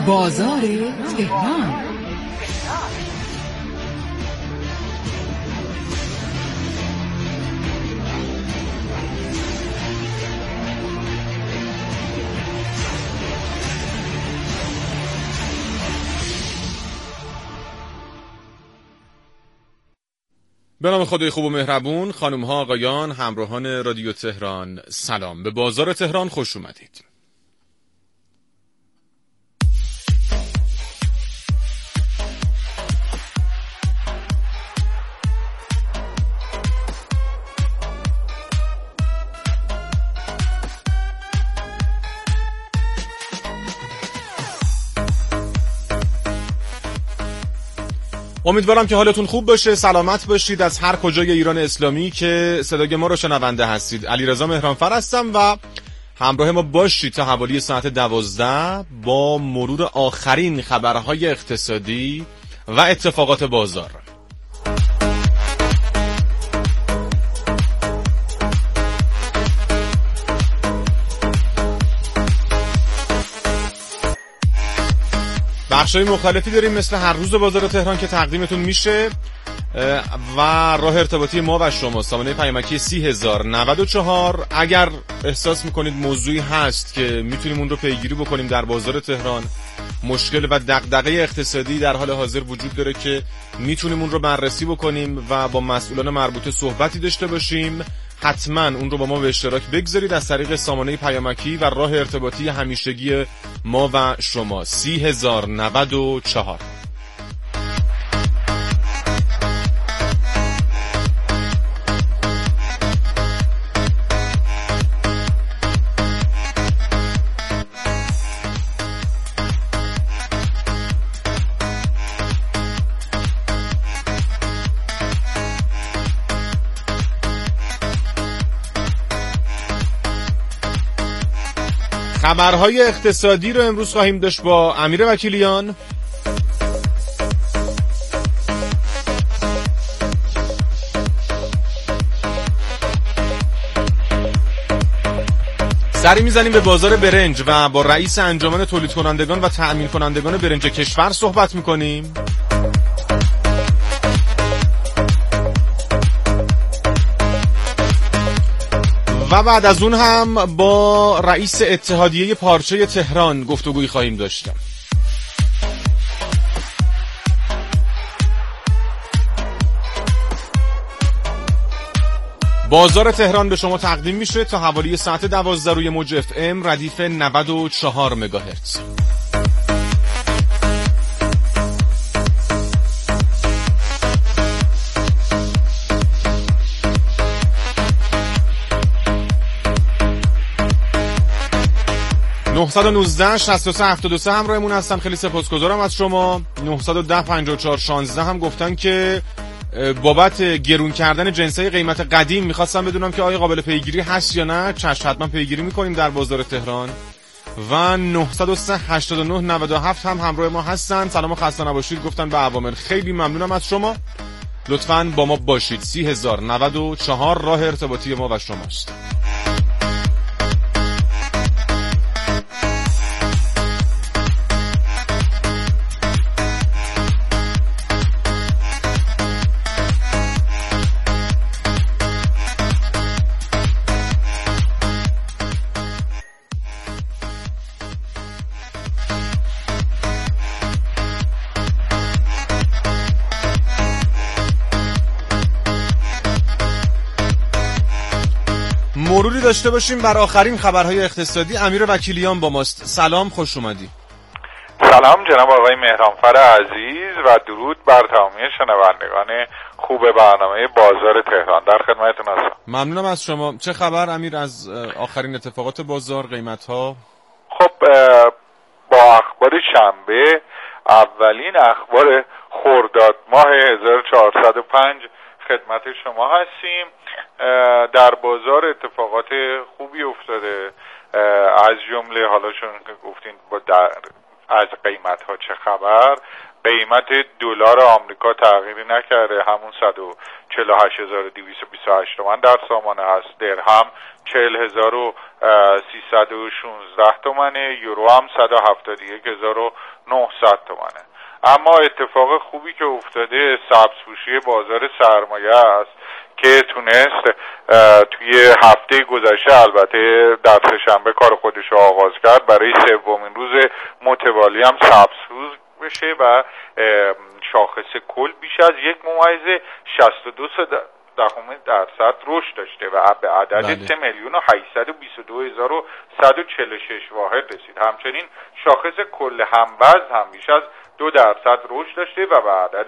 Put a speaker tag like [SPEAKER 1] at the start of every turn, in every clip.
[SPEAKER 1] بازار تهران.
[SPEAKER 2] به نام خدای خوب و مهربون، خانم ها آقایان، همراهان رادیو تهران، سلام. به بازار تهران خوش اومدید. امیدوارم که حالتون خوب باشه، سلامت باشید از هر کجای ایران اسلامی که صدای ما رو شنونده هستید. علیرضا مهرانفر هستم و همراه ما باشید تا حوالی ساعت 12 با مرور آخرین خبرهای اقتصادی و اتفاقات بازار. بخشای مختلفی داریم مثل هر روز بازار تهران که تقدیمتون میشه و راه ارتباطی ما و شما سامانه پیامکی 30094. اگر احساس میکنید موضوعی هست که میتونیم اون رو پیگیری بکنیم در بازار تهران، مشکل و دغدغه اقتصادی در حال حاضر وجود داره که میتونیم اون رو بررسی بکنیم و با مسئولان مربوطه صحبتی داشته باشیم، حتما اون رو با ما به اشتراک بگذارید از طریق سامانه پیامکی و راه ارتباطی همیشگی ما و شما 30094. خبرهای اقتصادی رو امروز خواهیم داشت با امیر وکیلیان. سری میزنیم به بازار برنج و با رئیس انجمن تولید کنندگان و تأمین کنندگان برنج کشور صحبت میکنیم. و بعد از اون هم با رئیس اتحادیه پارچه تهران گفتگویی خواهیم داشت. بازار تهران به شما تقدیم میشه تا حوالی ساعت 12 روی موج FM ردیف 94 مگاهرتز. (919 63 73) همراهمون هستن، خیلی سپاسگزارم از شما. 910 54 16 هم گفتن که بابت گرون کردن جنسای قیمت قدیم میخواستم بدونم که آیا قابل پیگیری هست یا نه. چشم، حتما پیگیری میکنیم در بازار تهران. و 903 89 97 هم همراه ما هستن، سلام و خسته نباشید گفتن به اوامر. خیلی ممنونم از شما، لطفاً با ما باشید. 30094 راه ارتباطی ما و شماست. مروری داشته باشیم بر آخرین خبرهای اقتصادی. امیر وکیلیان با ماست. سلام، خوش اومدی.
[SPEAKER 3] سلام جناب آقای مهرانفر عزیز و درود بر تمامی شنوندگان خوب برنامه بازار تهران. در خدمتتون هستم.
[SPEAKER 2] ممنونم از شما. چه خبر امیر از آخرین اتفاقات بازار، قیمت ها؟
[SPEAKER 3] خب با اخبار شنبه، اولین اخبار خرداد ماه 1405 خدمت شما هستیم. در بازار اتفاقات خوبی افتاده، از جمله حالا چون که گفتین از قیمت ها چه خبر، قیمت دلار آمریکا تغییری نکرده، همون 148,228 تومان در سامانه هست. درهم 40,316 تومانه، یورو هم 171,900 تومانه. اما اتفاق خوبی که افتاده سبزپوشی بازار سرمایه است که تونست توی هفته گذشته، البته در سه‌شنبه کار خودش رو آغاز کرد، برای سومین روز متوالی هم سبزپوش بشه و شاخص کل بیش از 1.62% رشد داشته و به عدد 3,822,146 واحد رسید. همچنین شاخص کل هموزن هم بیش از 2% رشد داشته و به عدد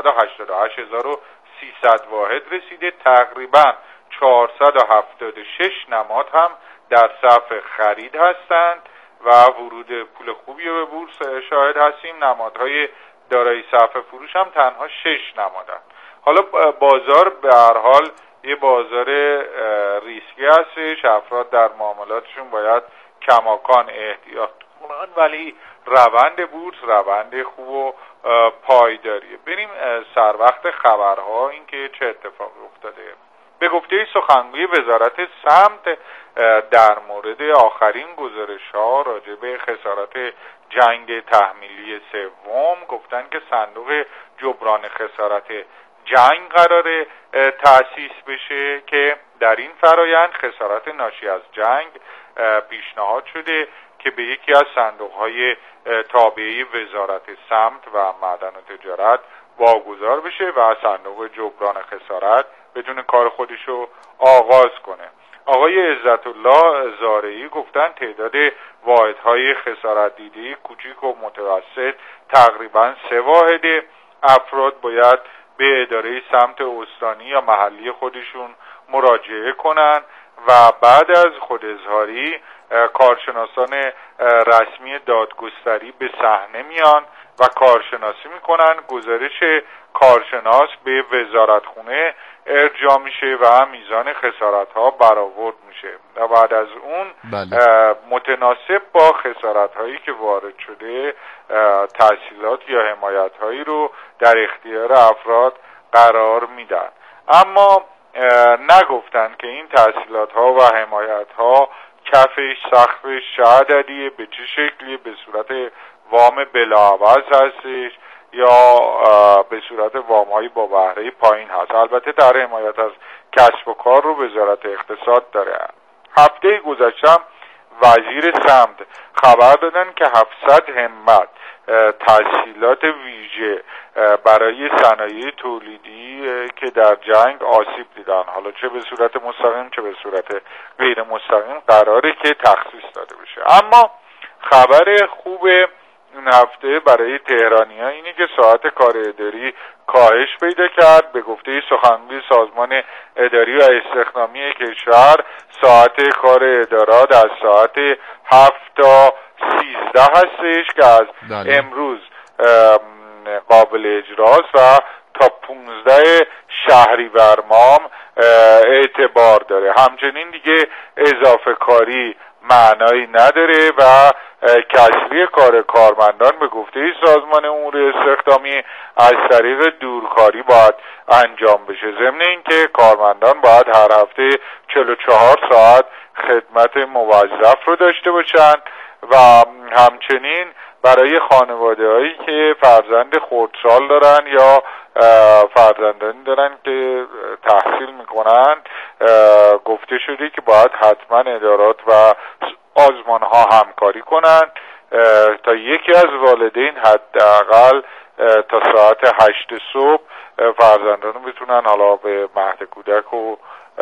[SPEAKER 3] 988,300 واحد رسیده. تقریبا 476 نماد هم در صف خرید هستند و ورود پول خوبی به بورس شاهد هستیم. نمادهای دارای صف فروش هم تنها 6 نمادند. حالا بازار به هر حال یه بازار ریسکی هستش، افراد در معاملاتشون باید کماکان احتیاط کنن، ولی روند بورس روند خوب و پایداریه. بریم سر وقت خبرها، این که چه اتفاقی افتاده. به گفته سخنگوی وزارت سمت در مورد آخرین گزارش‌ها راجع به خسارات جنگ تحمیلی سوم، گفتن که صندوق جبران خسارات جنگ قراره تأسیس بشه که در این فرایند خسارات ناشی از جنگ پیشنهاد شده که به یکی از صندوق‌های تابعه وزارت سمت و معدن و تجارت واگذار بشه و صندوق جبران خسارت بدون کار خودشو آغاز کنه. آقای عزت الله زارعی گفتن تعداد واحدهای خسارت دیده کوچیک و متوسط تقریبا 3 واحده. افراد باید به اداره سمت استانی یا محلی خودشون مراجعه کنن و بعد از خود اظهاری کارشناسان رسمی دادگستری به صحنه میان و کارشناسی میکنن. گزارش کارشناس به وزارتخونه ارجاع میشه و میزان خسارت ها برآورد میشه و بعد از اون متناسب با خسارت هایی که وارد شده تحصیلات یا حمایت هایی رو در اختیار افراد قرار میدن. اما نگفتن که این تحصیلات ها و حمایت ها کفش، سقفش چه عددیه، به چه شکلی، به صورت وام بلاعوض هستش یا به صورت وام‌های با بهره پایین هست. البته در حمایت از کسب و کار رو وزارت اقتصاد داره. هفته گذشته وزیر سمت خبر دادن که 700 همت تسهیلات ویژه برای صنایع تولیدی که در جنگ آسیب دیدن، حالا چه به صورت مستقیم چه به صورت غیر مستقیم، قراره که تخصیص داده بشه. اما خبر خوب این هفته برای تهرانی‌ها اینه که ساعت کار اداری کاهش پیدا کرد. به گفته سخنگوی سازمان اداری و استخدامی کشور، ساعت کار ادارات از ساعت 7 تا 13 هستش که از امروز قابل اجراست و تا 15 شهریور ماه اعتبار داره. همچنین دیگه اضافه کاری معنایی نداره و کسری کار کارمندان به گفته سازمان امور استخدامی از طریق دورکاری باید انجام بشه. ضمن اینکه کارمندان باید هر هفته 44 ساعت خدمت موظف رو داشته باشن و همچنین برای خانواده هایی که فرزند خردسال دارن یا فرزندانی دارن که تحصیل میکنن گفته شده که باید حتما ادارات و آزمان ها همکاری کنن تا یکی از والدین حداقل تا ساعت 8 صبح فرزندان بتونن حالا به مهد کودک و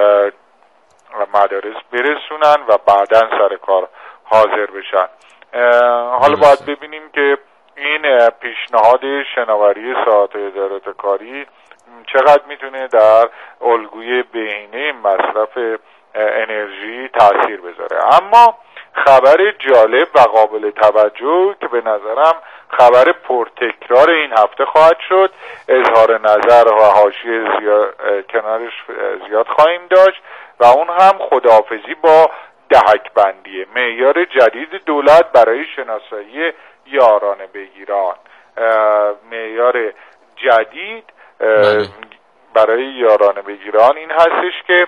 [SPEAKER 3] مدارس برسونن و بعداً سر کار حاضر بشن. حالا باید ببینیم که این پیشنهاد شناوری ساعت ادارات کاری چقدر میتونه در الگوی بهینه مصرف انرژی تأثیر بذاره. اما خبر جالب و قابل توجه که به نظرم خبر پرتکرار این هفته خواهد شد، اظهار نظر و حاشیه کنارش زیاد خواهیم داشت و اون هم خداحافظی با دهک بندی معیار جدید دولت برای شناسایی یاران بگیران. معیار جدید برای یارانه بگیران این هستش که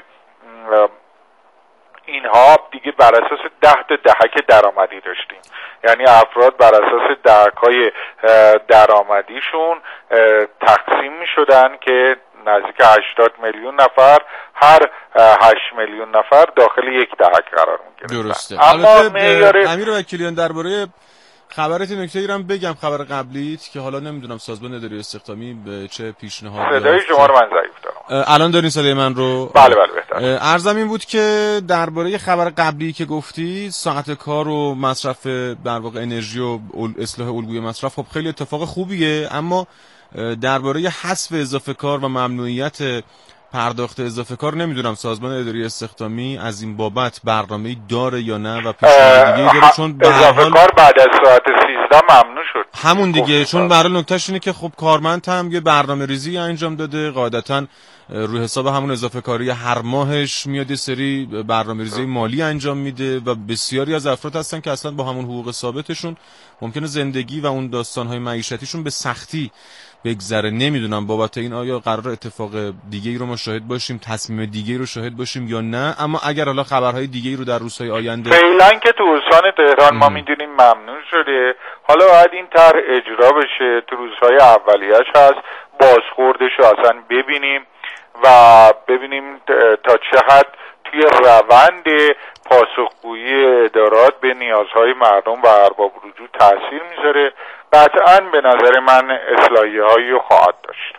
[SPEAKER 3] اینها دیگه بر اساس 10 تا دهک درآمدی داشتیم، یعنی افراد بر اساس دهک‌های درآمدیشون تقسیم می‌شدن که نزدیک 80 میلیون نفر، هر 8 میلیون نفر داخل یک دهک قرار می‌گرفتن.
[SPEAKER 2] درسته. البته امیر وکیلیان درباره خبرت نکته‌ای رو بگم، خبر قبلیت که حالا نمیدونم سازمان اداری استخدامی به چه پیشنهادی
[SPEAKER 3] صدای شما رو من ضعیف دارم.
[SPEAKER 2] الان دارین صدای من رو؟
[SPEAKER 3] بله بهتر.
[SPEAKER 2] عرضم این بود که درباره خبر قبلی که گفتی ساعت کار و مصرف در واقع انرژی و اصلاح الگوی مصرف خب خیلی اتفاق خوبیه، اما درباره حذف اضافه کار و ممنوعیت پرداخت اضافه کار نمیدونم سازمان اداری استخدامی از این بابت برنامه‌ای داره یا نه و پیشنهاد دیگه‌ای داره، چون
[SPEAKER 3] اضافه کار بعد از ساعت 13 ممنوع شد.
[SPEAKER 2] همون دیگه، چون برای نکتهش اینه که خب کارمند هم یه برنامه‌ریزی انجام داده، قاعدتاً روی حساب همون اضافه کاری هر ماهش میاد یه سری برنامه‌ریزی مالی انجام میده و بسیاری از افراد هستن که اصلا با همون حقوق ثابتشون ممکنه زندگی و اون داستان‌های معیشتیشون به سختی بگذره. نمیدونم بابت این آیا قرار اتفاق دیگه‌ای رو ما شاهد باشیم، تصمیم دیگه‌ای رو شاهد باشیم یا نه، اما اگر حالا خبرهای دیگه‌ای رو در روزهای آینده
[SPEAKER 3] فعلا که تو استان تهران ما میدونیم ممنوع شده، حالا باید این طرح اجرا بشه، تو روزهای اولیه‌اش هست، بازخوردش رو اصلا ببینیم و ببینیم تا چه حد توی روند پاسخگویی ادارات به نیازهای مردم و ارباب رجوع تاثیر میذاره. قطعاً به نظر من اصلاحیه‌هایی رو خواهد داشت.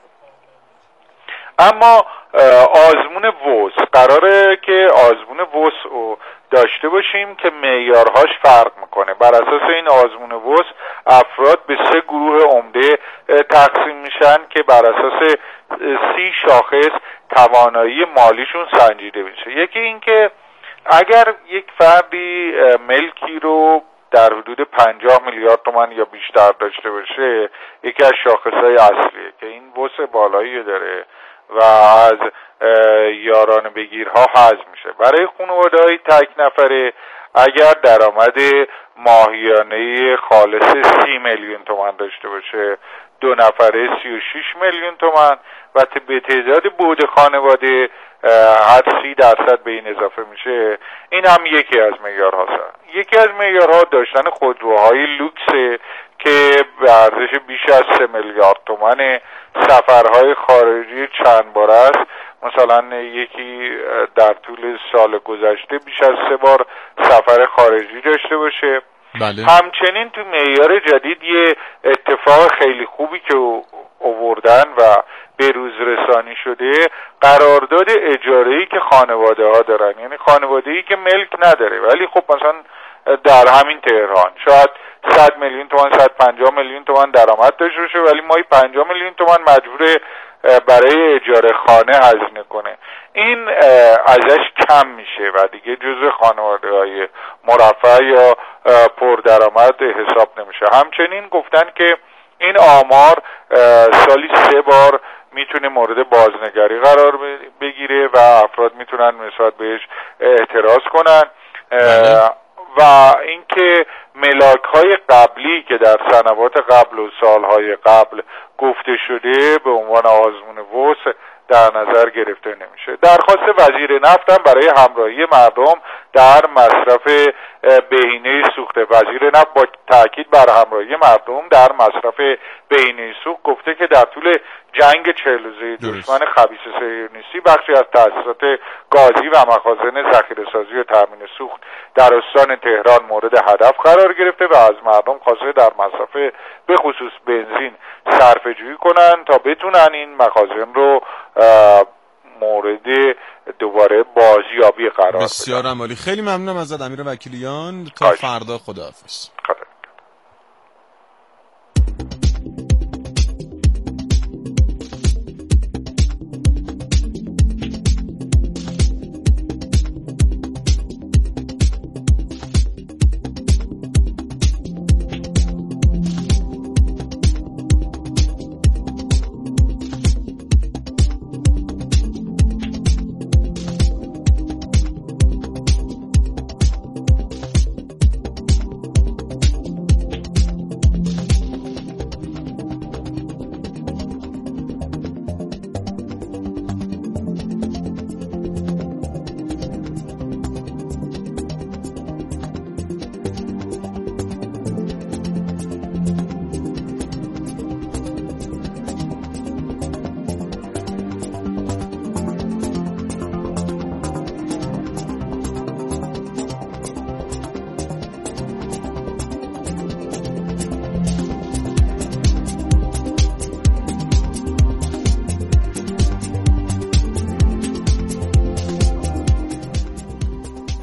[SPEAKER 3] اما آزمون وسع قراره که آزمون وسع رو داشته باشیم که معیارهاش فرق میکنه. بر اساس این آزمون وسع افراد به 3 گروه عمده تقسیم میشن که بر اساس 30 شاخص توانایی مالیشون سنجیده میشه. یکی این که اگر یک فردی ملکی رو در حدود 50 میلیارد تومان یا بیشتر داشته باشه، یکی از شاخصهای اصلیه که این وسع بالایی داره و از یارانه بگیرها حذف میشه. برای خانواده‌های تک نفره اگر درآمد ماهیانه خالص 30 میلیون تومان داشته باشه، 2 نفره 36 میلیون تومان و به تعداد بعد خانواده هر 30% به این اضافه میشه. این هم یکی از معیارهاست. یکی از معیارها داشتن خودروهای لوکسه که به ارزش بیش از 3 میلیارد تومان، سفرهای خارجی چند بار است، مثلا یکی در طول سال گذشته بیش از 3 بار سفر خارجی داشته باشه.
[SPEAKER 2] بله.
[SPEAKER 3] همچنین تو معیار جدید یه اتفاق خیلی خوبی که آوردن و به روز رسانی شده، قرارداد اجاره‌ای که خانواده ها دارن، یعنی خانواده‌ای که ملک نداره ولی خب مثلا در همین تهران شاید 100 میلیون تومان 150 میلیون تومان درآمد داشته باشه ولی ماهی 50 میلیون تومان مجبور برای اجاره خانه هزینه کنه، این ازش کم میشه و دیگه جزء خانواده‌های مرفه یا پردرآمد حساب نمیشه. همچنین گفتن که این آمار سالی 3 بار میتونه مورد بازنگری قرار بگیره و افراد میتونن نسبت بهش اعتراض کنن و اینکه ملاک‌های قبلی که در سنوات قبل و سالهای قبل گفته شده به عنوان آزمون وسع در نظر گرفته نمیشه. درخواست وزیر نفت هم برای همراهی مردم در مصرف بهینه سوخت. وزیر نفت با تاکید بر همراهی مردم در مصرف بهینه سوخت گفته که در طول جنگ 40 روزه دشمن خبیث صهیونیستی بخشی از تأسیسات گازی و مخازن ذخیره‌سازی و تامین سوخت در استان تهران مورد هدف قرار گرفته و از مردم خواسته در مصرف به خصوص بنزین صرفه‌جویی کنن تا بتونن این مخازن رو مورد دوباره بازیابی قرار بدن.
[SPEAKER 2] بسیار عالی. خیلی ممنونم ازت امیر وکیلیان. تا فردا، خداحافظ.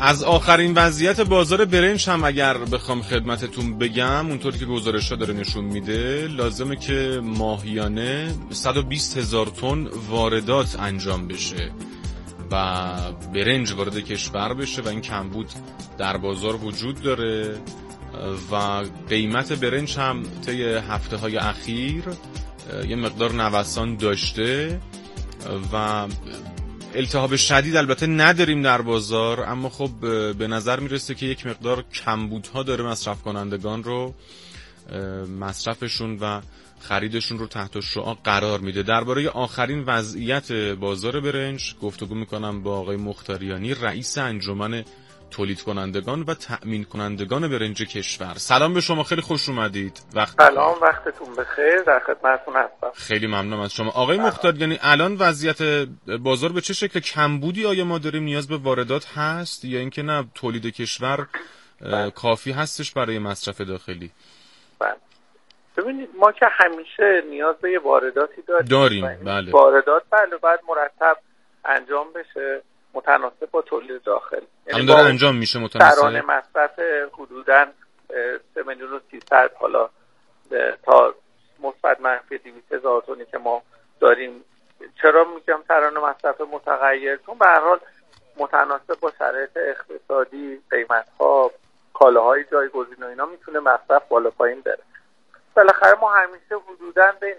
[SPEAKER 2] از آخرین وضعیت بازار برنج هم اگر بخوام خدمتتون بگم، اونطور که گزارش‌ها داره نشون میده، لازمه که ماهیانه 120,000 تن واردات انجام بشه و برنج وارد کشور بشه و این کمبود در بازار وجود داره و قیمت برنج هم طی هفته‌های اخیر یه مقدار نوسان داشته و التهاب شدید البته نداریم در بازار، اما خب به نظر میرسه که یک مقدار کمبودها داره مصرف کنندگان رو مصرفشون و خریدشون رو تحت شعاع قرار میده. درباره آخرین وضعیت بازار برنج گفتگو میکنم با آقای مختاریانی، رئیس انجمن تولید کنندگان و تأمین کنندگان برنج کشور. سلام به شما، خیلی خوش اومدید.
[SPEAKER 4] سلام، وقتتون بخیر، در خدمتتون هستم.
[SPEAKER 2] خیلی ممنونم از شما آقای مختاریانی. الان وضعیت بازار به چه شکل؟ کمبودی آیا ما داریم، نیاز به واردات هست یا اینکه نه تولید کشور کافی هستش برای مصرف داخلی؟
[SPEAKER 4] ببینید ما که همیشه نیاز به وارداتی داریم.
[SPEAKER 2] بله.
[SPEAKER 4] واردات باید مرتب انجام بشه متناسب با تولید داخل.
[SPEAKER 2] یعنی داره انجام میشه متناسب.
[SPEAKER 4] ترانه مصرف حدوداً 3,300,000 حالا تا مثبت منفی 200,000 تنی که ما داریم. چرا میگم ترانه مصرف متغیر؟ چون به هر حال متناسب با شرایط اقتصادی، قیمت‌ها، کالاهای جایگزین و اینا میتونه مصرف بالا پایین بره. بالاخره ما همیشه حدوداً بین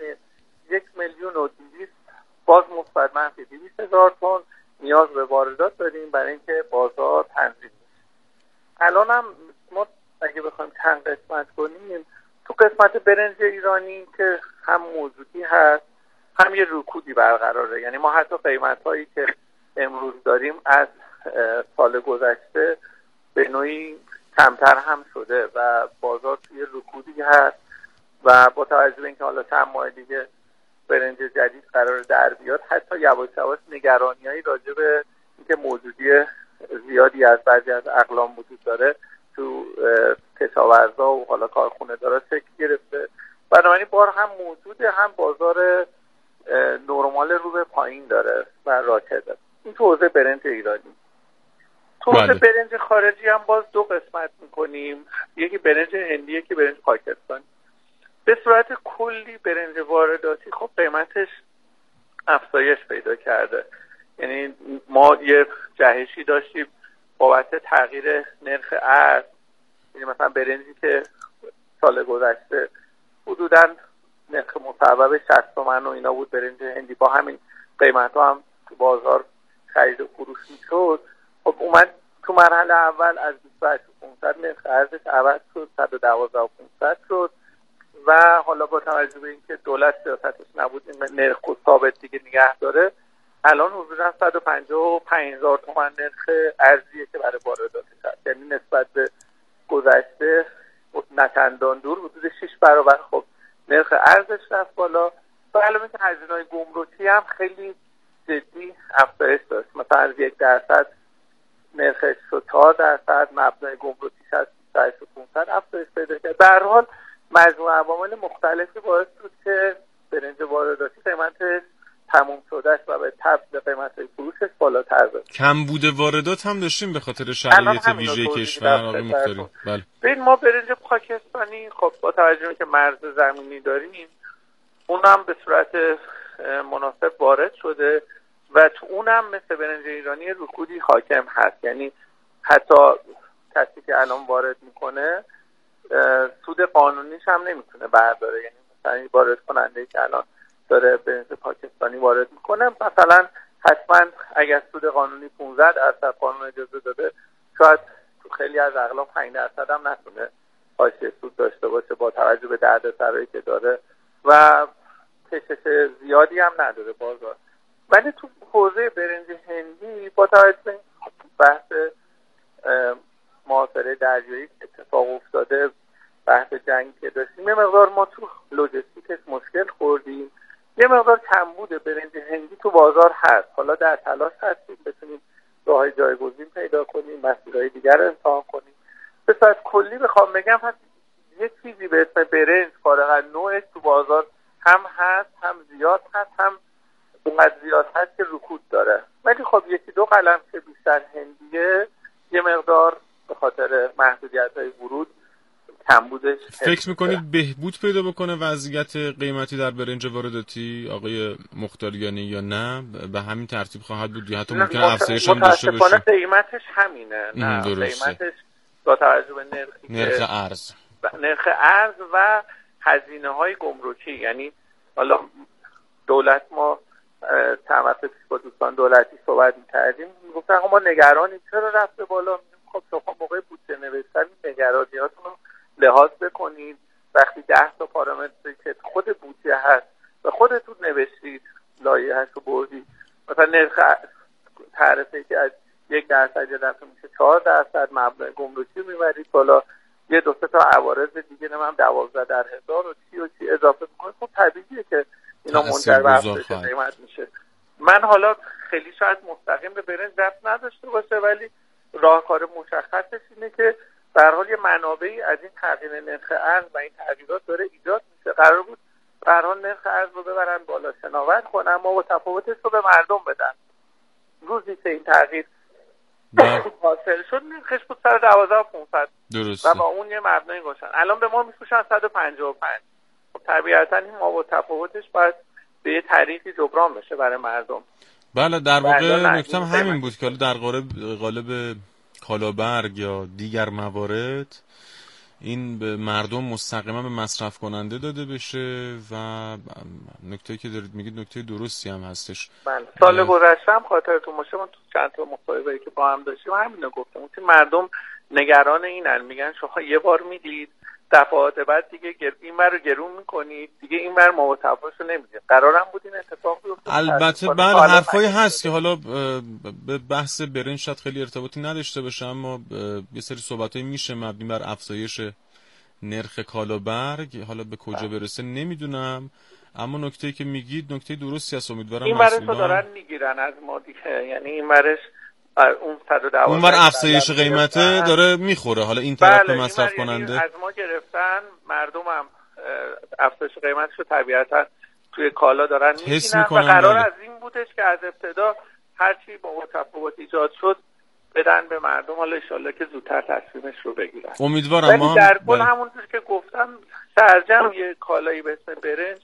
[SPEAKER 4] 1,200,000 باز مثبت منفی 200,000 تن نیاز به واردات داریم برای اینکه بازار تنظیم بشه. الان هم ما اگه بخوایم چند قسمت کنیم، تو قسمت برنج ایرانی که هم موجودی هست هم یه رکودی برقراره. یعنی ما حتی قیمت‌هایی که امروز داریم از سال گذشته به نوعی کمتر هم شده و بازار توی رکودی هست و با توجه به اینکه حالا چند ماه دیگه برنج جدید قرار در بیاد، حتی یواش یواش نگرانی‌هایی راجع به اینکه موجودی زیادی از بعضی از اقلام وجود داره تو کشاورزا و حالا کارخونه دارا شکل گرفته. بنابراین بار هم موجوده، هم بازار نرمال رو به پایین داره و راکد داره. این تو حوزه برنج ایرانی. تو حوزه برنج خارجی هم باز دو قسمت میکنیم، یکی برنج هندی، یکی برنج پاکستانی. به صورت کلی برنج وارداتی خب قیمتش افزایش پیدا کرده. یعنی ما یه جهشی داشتیم بابت تغییر نرخ ارز. یعنی مثلا برنجی که سال گذشته حدوداً نرخ مصوب 60 تومن و اینا بود، برنج هندی با همین قیمت ها هم تو بازار خرید و فروش میشد. خب اومد تو مرحله اول از 28,500 نرخ ارزش عوض شد 112,500 شد و حالا با توجه به اینکه دولت سیاستش نبود این نرخ رو ثابت دیگه نگه داره، الان حدودا 155,000 تومان نرخ ارزیه که برای وارداتش هست. یعنی نسبت به گذشته نه چندان دور، حدود 6 برابر خب نرخ ارزش رفت بالا و علاوه اینکه هزینه‌های گمرکی هم خیلی جدی افزایش داشت. مثلا از 1% نرخش شد 4%، مبنای گمرکیش از 28,500 افزایش پیدا کرد. به هر حال مجموعه عوامل مختلفی باعث شد که برنج وارداتی قیمتش تموم شدهش و به تبع قیمت‌های فروشش بالاتر بره.
[SPEAKER 2] کمبود واردات هم داشتیم به خاطر شرایط ویژه کشور. آقای مختاری، بله.
[SPEAKER 4] ببین ما برنج پاکستانی خب با توجه به که مرز زمینی داریم، اونم به صورت مناسب وارد شده و تو اونم مثل برنج ایرانی رکودی حاکم هست. یعنی حتی کسی که الان وارد میکنه سود قانونیش هم نمیتونه برداره. یعنی مثلا وارد کننده که الان داره برنج پاکستانی وارد میکنه، مثلا حتما اگر سود قانونی 15% قانون اجازه داده، شاید تو خیلی از اقلام 5% هم نتونه حاشیه سود داشته باشه با توجه به دردسرایی که داره و کشش زیادی هم نداره بازار. ولی تو حوزه برنج هندی با توجه به بحث محاصره دریایی که اتفاق افتاده، بحث جنگی که داشتیم، یه مقدار ما تو لوجستیکش مشکل خوردیم. یه مقدار کمبود برنج هندی تو بازار هست. حالا در تلاش هستیم بتونیم راههای جایگزین پیدا کنیم، مسیرهای دیگر رو امتحان کنیم. به صورت کلی بخوام بگم هست یه چیزی به اسم برنج فارغ از نوعش تو بازار هم هست، هم زیاد هست، هم اونقدر زیاد هست که رکود داره. ولی خب یکی دو قلم که بیشتر هندیه یه مقدار به خاطر محدودیت‌های ورود کمبودش.
[SPEAKER 2] فکر میکنید بهبود پیدا بکنه وضعیت قیمتی در برنج وارداتی آقای مختاریانی یا نه به همین ترتیب خواهد بود یا حتی ممکنه افزایش هم داشته باشه؟
[SPEAKER 4] متاسفانه قیمتش همینه. نه قیمتش با توجه به نرخ ارز و هزینه‌های گمرکی، یعنی حالا دولت، ما چند وقت پیش با دوستان دولتی صحبت می‌کردیم، میگفتن ما نگرانیم چرا رفته بالا. خب شما موقع بودجه نوشتن نگرانیاتون رو لحاظ بکنید. وقتی 10 تا پارامتری که خود بودجه هست و خودتون نوشتید لایحه‌اش رو بردید، مثلا نرخ تعرفه‌ای که از 1% یه دفعه میشه 4% مبلغ گمرکی میبرید بالا، یه دو سه تا عوارض دیگه هم 12,000 و چی اضافه میکنید، خب طبیعیه که اینا منجر به افزایش قیمت میشه. من حالا خیلی شاید مستقیم به برنج دست نداشته باشه، ولی راهکار مشخصش اینه که به هر حال یه منابعی از این تغییر نرخ ارز و این تغییرات داره ایجاد میشه. قرار بود به هر حال نرخ ارز رو ببرن بالا، شناور کنن، اما با تفاوتش رو به مردم بدن. روزی که این تغییر حاصل شد نرخش بود 112,500 و با اون یه مبنای گذاشتن. الان به ما میفروشن 155. خب طبیعتا این ما با تفاوتش باید به یه طریقی جبران بشه برای مردم.
[SPEAKER 2] بله در واقع نکته همین بود که در قالب کالابرگ یا دیگر موارد این به مردم مستقیما به مصرف کننده داده بشه و نکته‌ای که دارید میگید نکته درستی هم هستش.
[SPEAKER 4] بله سال گذشته هم خاطرتون باشه من تو چند تا مصاحبه‌ای که با هم داشتیم همینو گفتم که مردم نگران اینن، میگن شما یه بار میدید دفعات بعد دیگه این رو گرون میکنید، دیگه این بر موافقتش رو نمیدید. قرارم بود این اتفاق بیفته.
[SPEAKER 2] البته بله حرفایی هست که حالا به بحث برنج شاید خیلی ارتباطی نداشته باشه، اما یه سری صحبتایی میشه مبنی بر افزایش نرخ کالابرگ. حالا به کجا برسه نمیدونم، اما نکته‌ای که میگید نکته درستی است. امیدوارم
[SPEAKER 4] این ورش رو دارن میگیرن از ما دیگه، یعنی این ورش اون 112
[SPEAKER 2] اون ور افزایش قیمته داره میخوره، حالا این طرف به مصرف کننده
[SPEAKER 4] از ما گرفتن. مردم هم افزایش قیمتش رو طبیعتا توی کالا دارن میبینن و قرار از این بودش که از ابتدا هرچی با تفاوت ایجاد شد بدن به مردم. حالا انشالله که زودتر تصمیمش رو بگیرن.
[SPEAKER 2] امیدوارم.
[SPEAKER 4] ولی در کل همونطور که گفتم سرجم یه کالایی به اسم برنج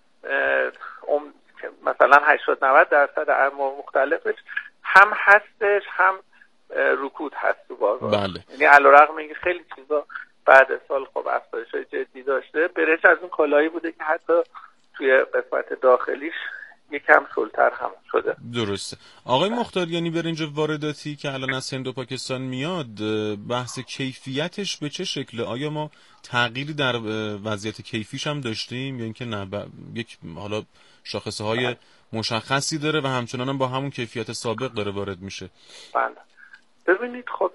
[SPEAKER 4] مثلا 80-90% انواع مختلفش هم هستش هم رکود هست تو بازار.
[SPEAKER 2] بله.
[SPEAKER 4] یعنی علیرغم اینکه خیلی چیزا بعد سال خب افزایش‌های جدی داشته، برنج از اون کالایی بوده که حتی توی قسمت داخلیش یکم شلتر هم شده.
[SPEAKER 2] درسته. آقای مختاریانی برنج وارداتی که الان از هند و پاکستان میاد بحث کیفیتش به چه شکله؟ آیا ما تغییری در وضعیت کیفیش هم داشتیم یا اینکه نه یک حالا شاخصه های مشخصی داره و همچنان هم با همون کیفیت سابق داره وارد میشه؟
[SPEAKER 4] بله. ببینید خب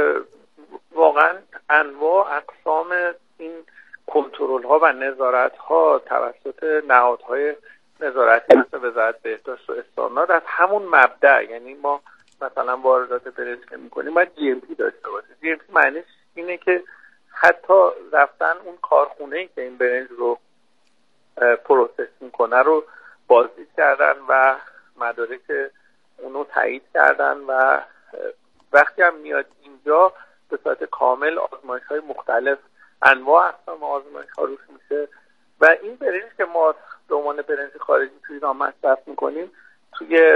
[SPEAKER 4] واقعا انواع اقسام این کنترل ها و نظارت ها توسط نهادهای نظارتی مثل وزارت بهداشت و استاندارد از همون مبدأ، یعنی ما مثلا واردات برنج که میکنیم باید GMP داشته باشه. GMP معنیش اینه که حتی رفتن اون کارخونه‌ای که این برنج رو پروسس میکنه رو بازدید کردن و مدارک اونو تایید کردن و وقتی هم میاد اینجا به صورت کامل آزمایش‌های مختلف انواع اقسام آزمایش‌ها روش میشه و این برنج که ما به عنوان برنج خارجی توی ایران مصرف میکنیم توی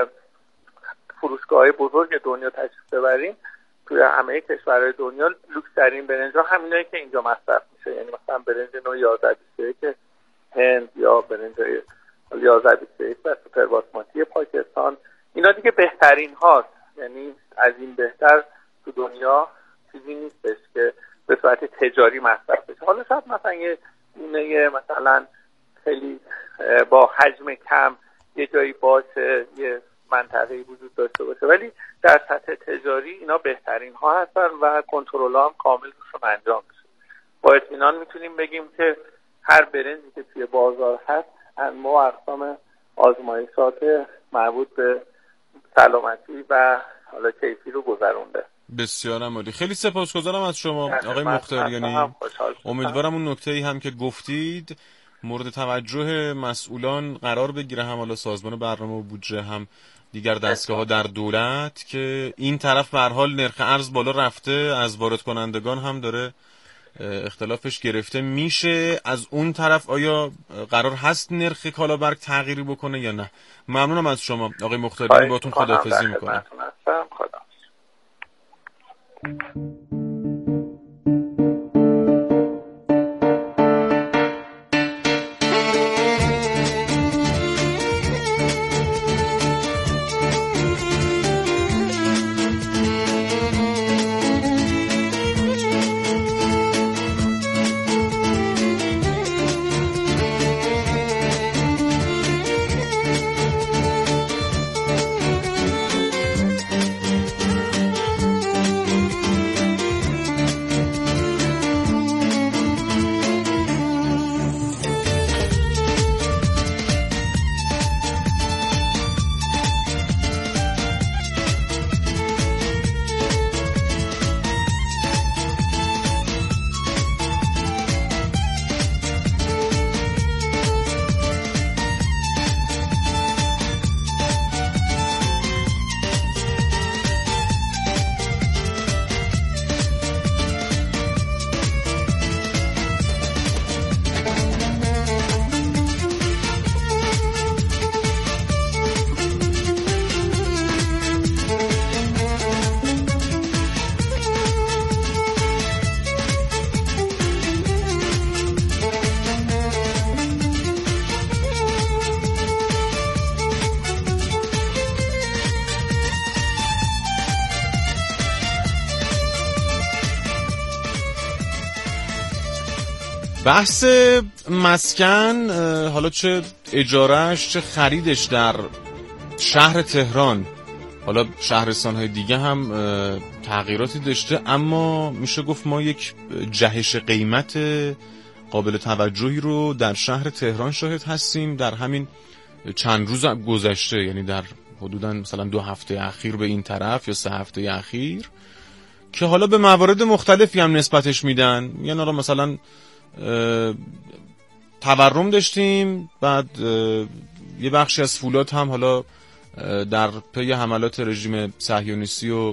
[SPEAKER 4] فروشگاه‌های بزرگ دنیا تشریف ببریم، توی همه کشورهای دنیا لوکس‌ترین برنج‌ها همینایی که اینجا مصرف میشه. یعنی مثلا برنج نوع 1121 که هند یا برنج 1121 و سوپر باسماتی پاکستان، اینا دیگه بهترین هاست. یعنی از این بهتر تو دنیا چیزی نیستش که به صورت تجاری مصرف بشه. حالا شاید مثلا یه مثلا خیلی با حجم کم یه جایی باشه، یه منطقه‌ای وجود داشته باشه، ولی در سطح تجاری اینا بهترین ها هستن و کنترل ها هم کامل روشون انجام میشه. با اطمینان میتونیم بگیم که هر برنجی که توی بازار هست انواع اقسام آزمایشات مربوط به سلامتی و حالا کیفی رو گذرونده.
[SPEAKER 2] بسیار عالی. خیلی سپاسگزارم از شما آقای مختاریانی. امیدوارم اون نکته‌ای هم که گفتید مورد توجه مسئولان قرار بگیره، هم حالا سازمان برنامه و بودجه، هم دیگر دستگاه‌ها در دولت، که این طرف به هر حال نرخ ارز بالا رفته، از وارد کنندگان هم داره اختلافش گرفته میشه. از اون طرف آیا قرار هست نرخ کالابرگ تغییری بکنه یا نه؟ ممنونم از شما آقای مختاری، باهاتون خداحافظی میکنم. بحث مسکن، حالا چه اجارهش چه خریدش در شهر تهران، حالا شهرستان‌های دیگه هم تغییراتی داشته، اما میشه گفت ما یک جهش قیمت قابل توجهی رو در شهر تهران شاهد هستیم در همین چند روز گذشته، یعنی در حدوداً مثلا 2 هفته اخیر به این طرف یا 3 هفته اخیر، که حالا به موارد مختلفی هم نسبتش میدن. یعنی حالا مثلا تورم داشتیم، بعد یه بخشی از فولاد هم حالا در پی حملات رژیم صهیونیستی و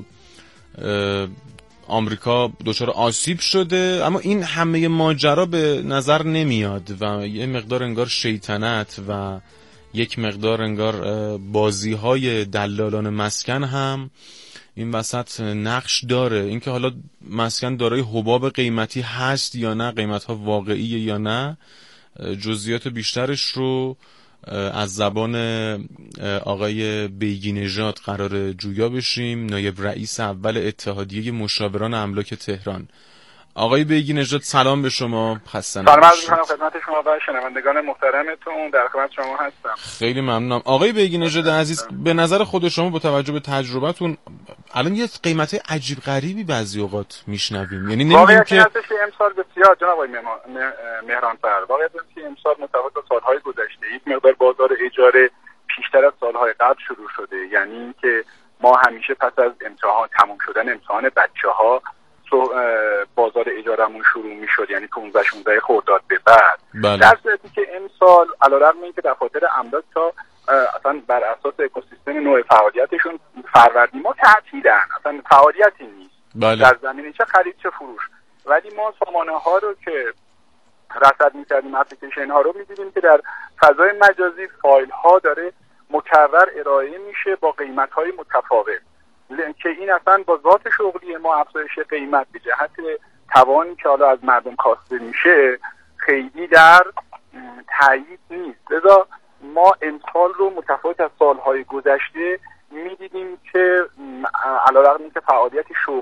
[SPEAKER 2] آمریکا دچار آسیب شده، اما این همه ماجرا به نظر نمیاد و یه مقدار انگار شیطنت و یک مقدار انگار بازی‌های دلالان مسکن هم این وسط نقش داره. اینکه حالا مسکن دارای حباب قیمتی هست یا نه، قیمت‌ها واقعیه یا نه، جزئیات بیشترش رو از زبان آقای بیگی نژاد قرار جویا بشیم، نایب رئیس اول اتحادیه مشاوران املاک تهران. آقای بیگی نژاد سلام به شما، خسته نباشید.
[SPEAKER 5] سلام عرض می‌کنم خدمت شما و شنوندگان محترمتون، در خدمت شما هستم.
[SPEAKER 2] خیلی ممنونم. آقای بیگی نژاد عزیز، به نظر خود شما با توجه به تجربتون الان یه قیمت عجیب غریبی بعضی اوقات میشنویم، یعنی نمی‌دونیم که
[SPEAKER 5] امسال بسیار جناب آقای مهرانفر، واقعیت اینه که امسال متفاوت با سال‌های گذشته یک مقدار بازار اجاره بیشتر از سال‌های قبل شروع شده. یعنی اینکه ما همیشه پس از امتحان تموم شدن امتحان بچه‌ها بازار اجارمون شروع میشد، یعنی 15-16 خرداد به بعد. در صورتی که امسال علیرغم اینکه دفاتر املاک تا اصلا بر اساس اکوسیستم نوع فعالیتشون فروردین ما تعطیلن، اصلا فعالیتی نیست در زمینه چه خرید چه فروش، ولی ما سامانه ها رو که رصد می‌کردیم، اپلیکیشن ها رو می‌دیدیم که در فضای مجازی فایل ها داره مکرر ارائه میشه با قیمت های متفاوت، که این اصلا با ذات شغلی ما افزایش قیمت به جهت توانی که حالا از مردم کاسته میشه خیلی در تایید نیست. لذا ما امسال رو متفاوت از سالهای گذشته میدیدیم که علیرغم اینکه فعالیت شغلی